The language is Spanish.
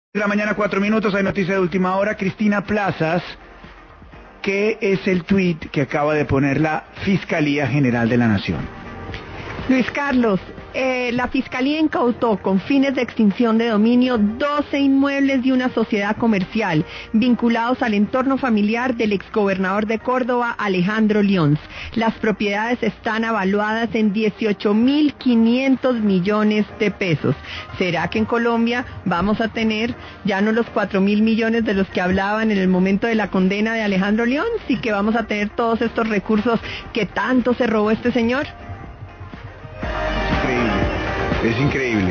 De la mañana, 4 minutos, hay noticia de última hora. Cristina Plazas, ¿qué es el tuit que acaba de poner la Fiscalía General de la Nación? Luis Carlos, la Fiscalía incautó con fines de extinción de dominio 12 inmuebles de una sociedad comercial vinculados al entorno familiar del exgobernador de Córdoba, Alejandro Lions. Las propiedades están evaluadas en 18.500 millones de pesos. ¿Será que en Colombia vamos a tener ya no los 4.000 millones de los que hablaban en el momento de la condena de Alejandro Lions y que vamos a tener todos estos recursos que tanto se robó este señor? Es increíble.